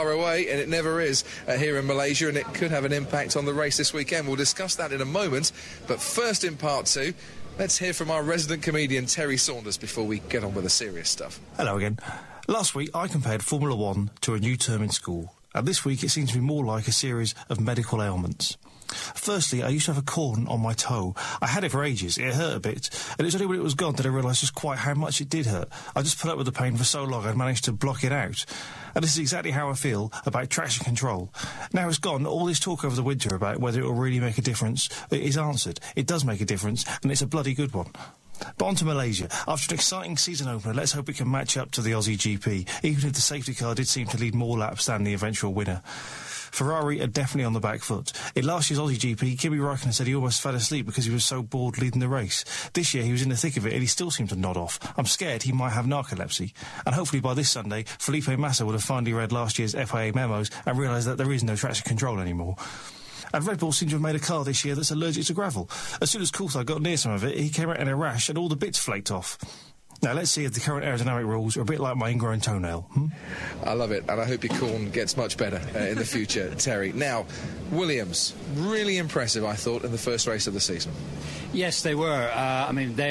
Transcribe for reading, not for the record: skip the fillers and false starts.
away, and it never is here in Malaysia, and it could have an impact on the race this weekend. We'll discuss that in a moment, but first in part two, let's hear from our resident comedian Terry Saunders before we get on with the serious stuff. Hello again. Last week I compared Formula 1 to a new term in school, and this week it seems to be more like a series of medical ailments. Firstly, I used to have a corn on my toe. I had it for ages, it hurt a bit, and it was only when it was gone that I realised just quite how much it did hurt. I just put up with the pain for so long I'd managed to block it out. And this is exactly how I feel about traction control. Now it's gone, all this talk over the winter about whether it will really make a difference is answered. It does make a difference, and it's a bloody good one. But on to Malaysia. After an exciting season opener, let's hope it can match up to the Aussie GP, even if the safety car did seem to lead more laps than the eventual winner. Ferrari are definitely on the back foot. In last year's Aussie GP, Kimi Räikkönen said he almost fell asleep because he was so bored leading the race. This year he was in the thick of it and he still seemed to nod off. I'm scared he might have narcolepsy. And hopefully by this Sunday, Felipe Massa will have finally read last year's FIA memos and realised that there is no traction control anymore. And Red Bull seem to have made a car this year that's allergic to gravel. As soon as Coulthard got near some of it, he came out in a rash and all the bits flaked off. Now, let's see if the current aerodynamic rules are a bit like my ingrown toenail. I love it, and I hope your corn gets much better in the future, Terry. Now, Williams, really impressive, I thought, in the first race of the season. Yes, they were. I mean, they